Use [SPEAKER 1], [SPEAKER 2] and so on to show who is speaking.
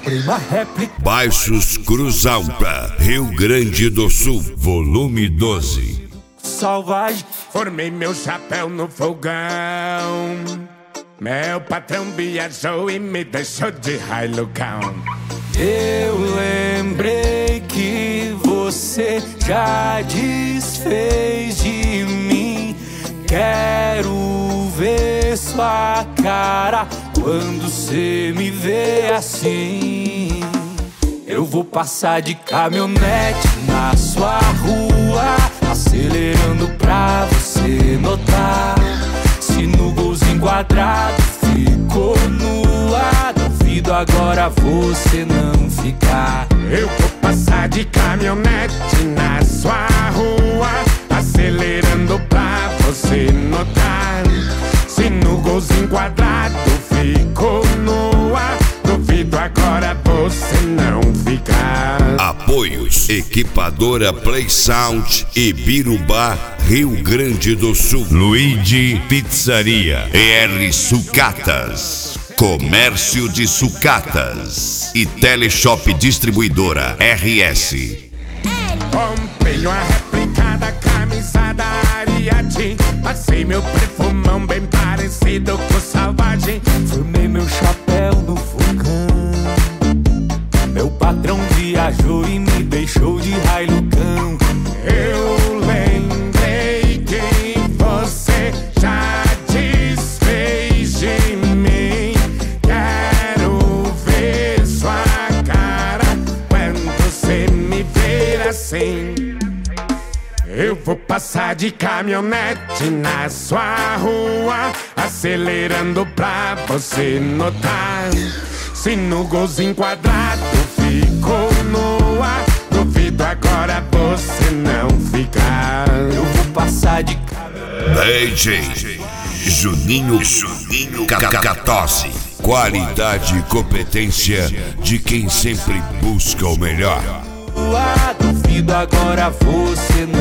[SPEAKER 1] comprei uma réplica.
[SPEAKER 2] Baixos Cruz Alta, Rio Grande do Sul, volume 12.
[SPEAKER 1] Salvagem.
[SPEAKER 3] Formei meu chapéu no fogão. Meu patrão viajou e me deixou de Hilux.
[SPEAKER 1] Eu lembrei que você já desfez de mim. Quero ver sua cara quando cê me vê assim. Eu vou passar de caminhonete na sua rua, acelerando pra você notar. Se no golzinho quadrado ficou nua, duvido agora você não ficar.
[SPEAKER 3] Eu vou passar de caminhonete na sua rua, acelerando pra você notar. Se no golzinho quadrado ficou nua, duvido agora você não ficar.
[SPEAKER 2] Apoios: Equipadora Play Sound e Birubá, Rio Grande do Sul. Luigi Pizzaria, ER Sucatas, Comércio de Sucatas e Teleshop Distribuidora RS.
[SPEAKER 3] Comprei uma réplica da camisa da Ariati. Passei meu perfumão bem parecido com o Salvagem.
[SPEAKER 1] Formei meu chapéu no fogão. Meu patrão viajou e me deixou de Hilucão.
[SPEAKER 3] Eu lembrei que você já desfez de mim. Quero ver sua cara quando você me ver assim. Eu vou passar de caminhonete na sua rua, acelerando pra você notar. Se no golzinho quadrado ficou nua, duvido agora você não ficar.
[SPEAKER 1] Eu vou passar de
[SPEAKER 2] DJ Juninho Cacatosse. Qualidade e competência de quem sempre busca o melhor.
[SPEAKER 1] duvido agora você não